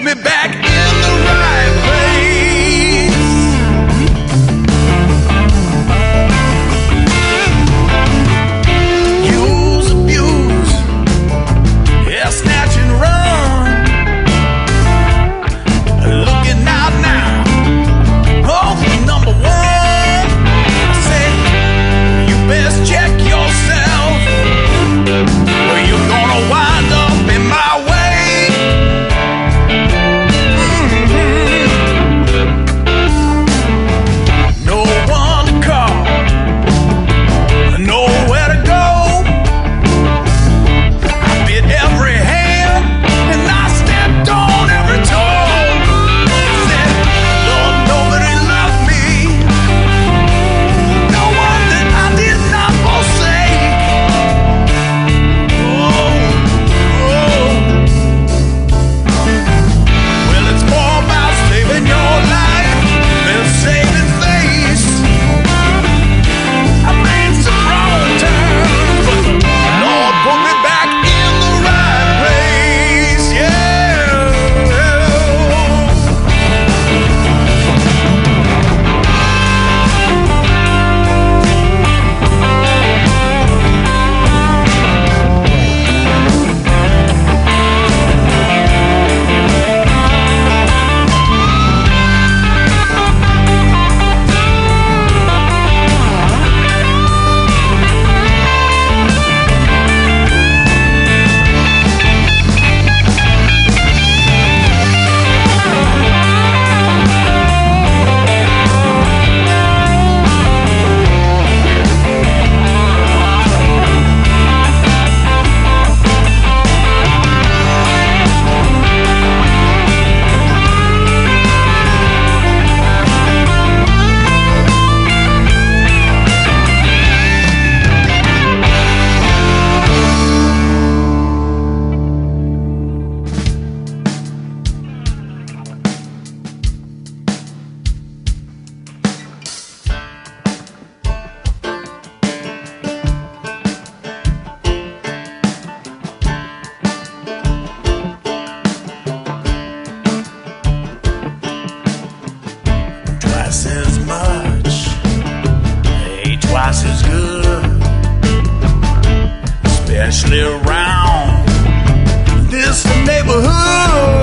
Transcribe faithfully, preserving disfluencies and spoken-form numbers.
me back in the right place. Use, abuse, yeah, snatch and run. Looking out now, oh, number one. I said, you best check yourself, or you're gonna wind up in my way. No one to call, nowhere to go. I bit every hand and I stepped on every toe. Said, Lord, nobody loved me, no one that I did not forsake. Oh, oh. Well, it's more about saving your life than saving face. I made some wrong turns, but the Lord put me back in the right place. Yeah. Twice as much, ain't twice as good, especially around this neighborhood.